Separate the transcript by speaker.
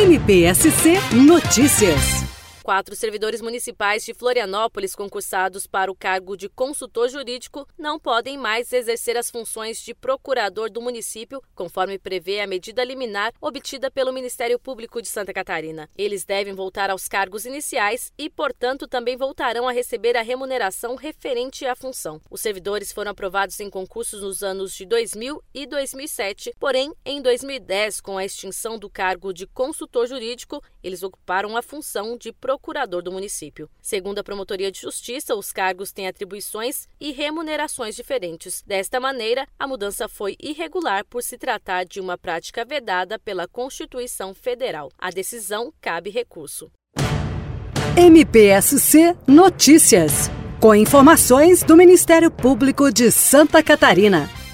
Speaker 1: MPSC Notícias.
Speaker 2: 4 servidores municipais de Florianópolis concursados para o cargo de consultor jurídico não podem mais exercer as funções de procurador do município, conforme prevê a medida liminar obtida pelo Ministério Público de Santa Catarina. Eles devem voltar aos cargos iniciais e, portanto, também voltarão a receber a remuneração referente à função. Os servidores foram aprovados em concursos nos anos de 2000 e 2007, porém, em 2010, com a extinção do cargo de consultor jurídico, eles ocuparam a função de procurador do município. Segundo a Promotoria de Justiça, os cargos têm atribuições e remunerações diferentes. Desta maneira, a mudança foi irregular por se tratar de uma prática vedada pela Constituição Federal. A decisão cabe recurso.
Speaker 1: MPSC Notícias, com informações do Ministério Público de Santa Catarina.